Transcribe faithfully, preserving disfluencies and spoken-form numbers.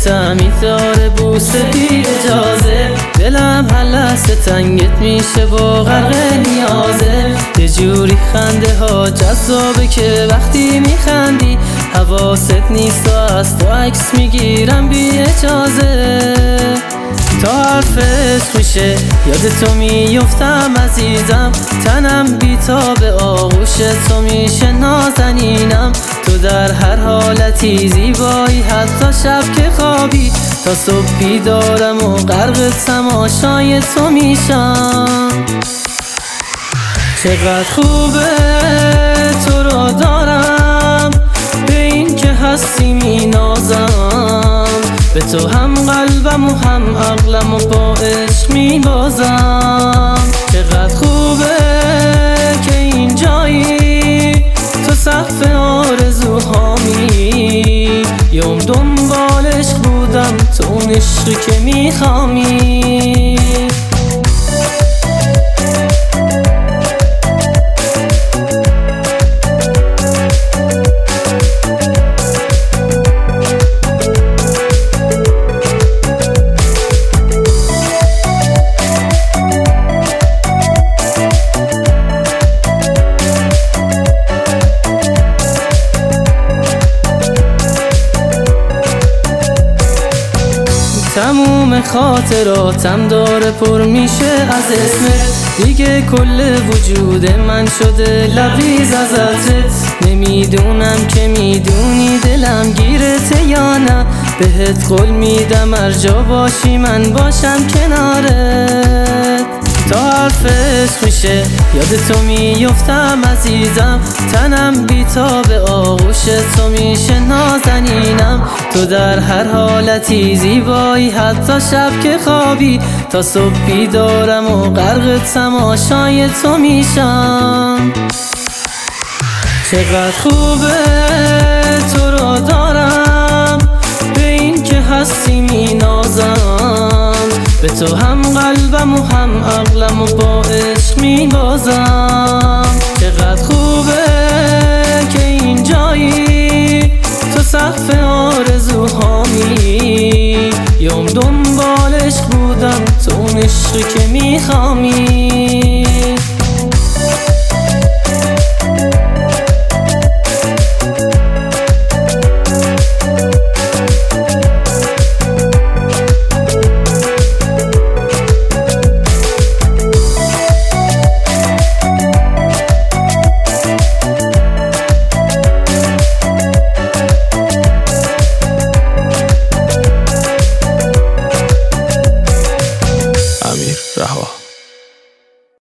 عشقم داره بوسه بی اجازه، دلم هر لحظه تنگت میشه با غرق نیازه. یه جوری خنده ها جذابه که وقتی میخندی حواست نیست و از تو عکس میگیرم بی اجازه. تا حرفت میشه یاد تو میفتم عزیزم، تنم بیتاب آغوش تو میشه نازنینم. تو در هر حالتی زیبایی، حتی شب که خوابی تا صبح بیدارم و غرق تماشای تو میشم. چقدر خوبه تو رو دارم، به این که هستی مینازم، به تو هم قلبم و هم عقلم و با عشق میبازم. چقدر خوبه که اینجایی، تو سقف آرزوهامی، یوم دنبال عشق بودم، تو اون عشقی که میخوامی. تموم خاطراتم داره پر میشه از اسمت، دیگه کل وجود من شده لبریز از عطرت. نمیدونم که میدونی دلم گیرته یا نه، بهت قول میدم هر جا باشی من باشم کنارت. تا حرفت میشه یاد تو میفتم عزیزم، تنم بیتاب آغوش تو میشه نازنینم. تو در هر حالتی زیبایی، حتی شب که خوابی تا صبح بیدارم و غرق تماشای تو میشم. چقدر خوبه تو رو دارم، به این که هستی مینازم، به تو هم قلبم و هم عقلم و با عشق میبازم. چقدر خوبه که اینجایی، تو سقف آرزوهامی، یوم دنبال عشق بودم، تو اون عشقی که میخوامی.